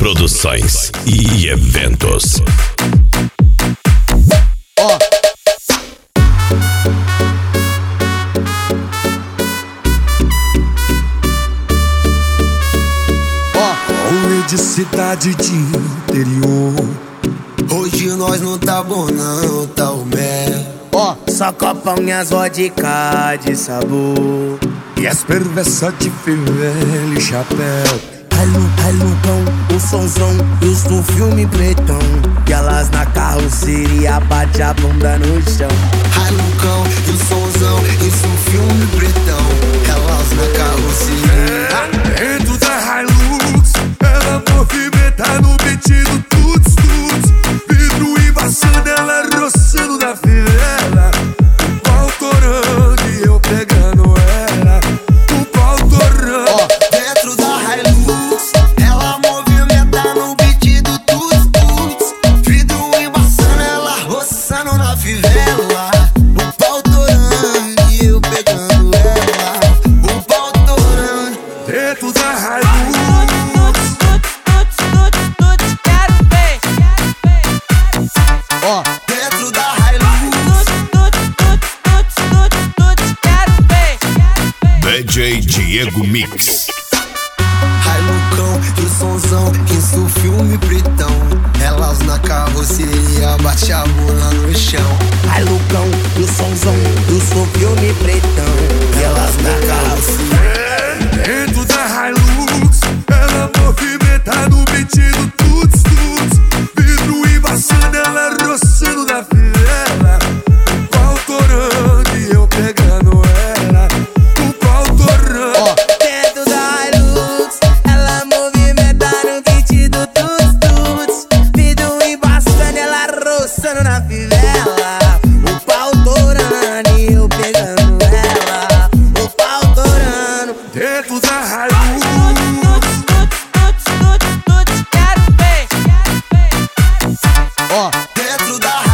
Produções e eventos. Rolê de cidade de interior. Hoje nós não tá bom não, tá o mel. Só copão e as vodka de sabor. E as perversas de fivela e chapéu. Ai, Lucão, o sonzão, isso no filme pretão. E elas na carroceria bate a bunda no chão. Ai, Lucão, e o sonzão, isso um filme pretão. Elas na carroceria. Dentro da Hilux, ela movimenta no beat do tuts tuts. Vidro embaçando, ela roçando na fivela. O pau torando e eu pegando ela. O pau torando. Dentro da Hilux, ela movimenta no beat do tuts tuts. Vidro embaçando, ela roçando na fivela. O pau torando e eu pegando ela. O pau torando. Dentro da Hilux. Dentro da Hilux. DJ Diego Mix. Ai, Lucão, e o sonzão, isso o filme pretão. Elas na carroceria, bate a bunda no chão. Ai, Lucão, o sonzão, isso no filme pretão. E elas na carroceria. Dentro da Hilux, ela movimenta no beat do tuts tuts. Vidro embaçando, ela roçando na fivela. O pau torando e eu pegando ela. O pau torando. Dentro da Hilux, ela movimenta no beat do tuts tuts. Vidro embaçando, ela roçando na fivela. O pau torando e eu pegando ela. O pau torando. Dentro da Hilux. Dentro da